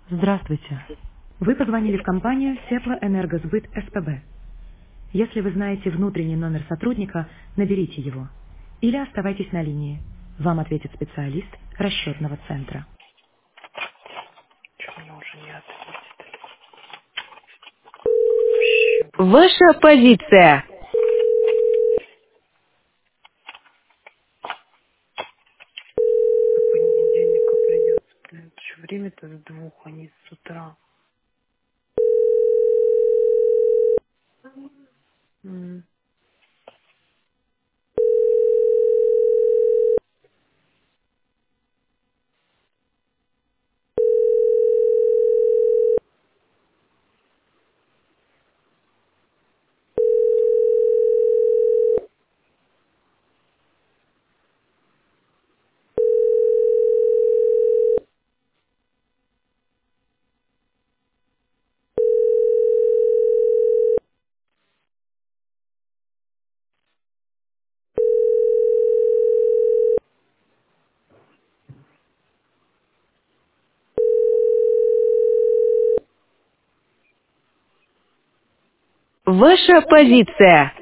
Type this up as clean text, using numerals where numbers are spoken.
Здравствуйте. Вы позвонили в компанию Теплоэнергосбыт СПБ. Если вы знаете внутренний номер сотрудника, наберите его. Или оставайтесь на линии. Вам ответит специалист расчетного центра. Чего она уже не ответит? Ваша позиция. До понедельника придется, блин. Еще время-то с 2, а не с утра. М. Ваша позиция.